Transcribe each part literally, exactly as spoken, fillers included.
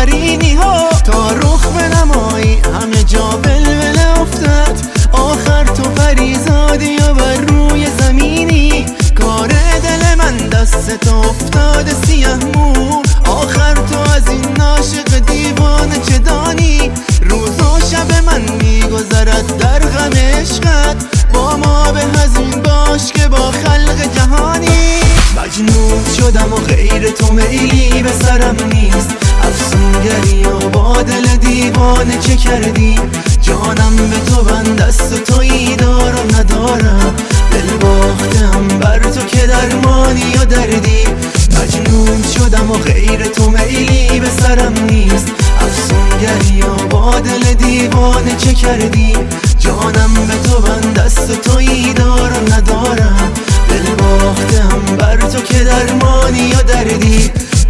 آفرینی ها. تا رخ بنمایی همه جا ولوله افتد، آخر تو فریزادی یا بر روی زمینی. کار دل من دست تو افتاده سیه مو، آخر تو از این عاشق دیوانه چه دانی؟ روز و شب من میگذرد در غم عشقت، با ما به هزین باش که با خلق جهانی. مجنون شدم و غیر تو میلی به سرم نیست، افسونگری و با دل دیوانه چه کردی؟ جانم به تو بند است و تویی دار و ندارم، دل باختم بر تو که درمانی و دردی. مجنون شدم و غیر تو میلی به سرم نیست، افسونگری و با دل دیوانه چه کردی؟ جانم به تو بند است و تویی دار و ندارم، دل باختم بر تو که درمانی و دردی.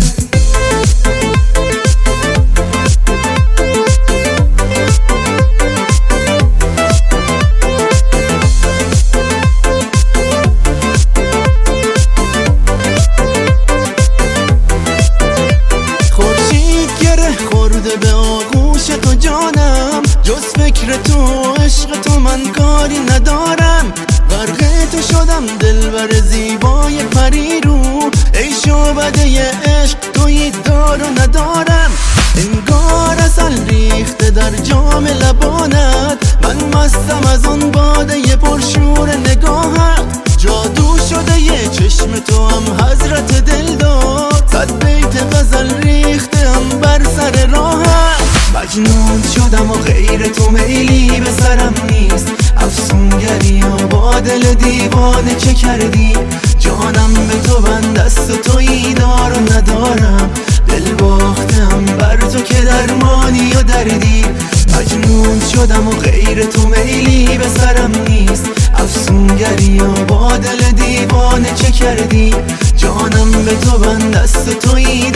به آغوش تو جانم، جز فکر تو عشق تو من کاری ندارم. غرق تو شدم دلبر زیبای پری رو، ای شعبده عشق تویی دار و ندارم. انگار اصل ریخته در جام لبانت، من مستم از اون باده پرشور نگاهت. جادو شده یه چشم تو هم حضرت دل داد، صد بیت غزل ریختم بر سر راهت. مجنون شدم و غیر تو میلی به سرم نیست، افسونگری و با دل دیوانه چه کردی؟ جانم به تو بند است و تویی دار و ندارم، دل باختم بر تو که درمانی و دردی. مجنون شدم و غیر تو میلی به سرم نیست، افسونگری و با دل دیوانه چه کردی؟ جانم به تو بند است و تویی